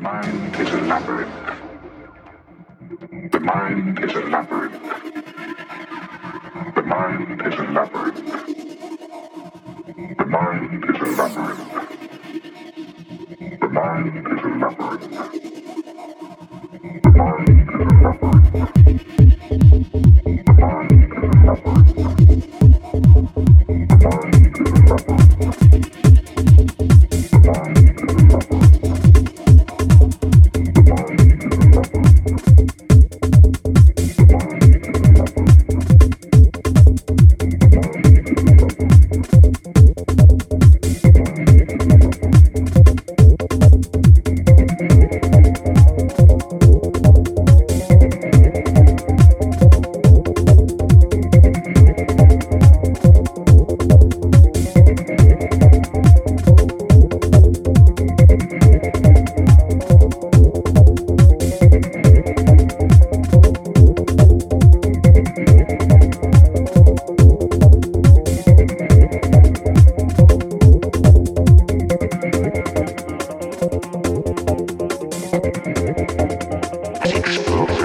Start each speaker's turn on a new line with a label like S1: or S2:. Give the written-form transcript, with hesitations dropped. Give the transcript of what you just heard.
S1: mind is a labyrinth. The mind is a labyrinth. The mind is a labyrinth. The mind is a labyrinth. The mind is a labyrinth. The mind is a labyrinth. The mind is a labyrinth. The mind is a labyrinth. The mind is a labyrinth. The mind is a labyrinth. Explode.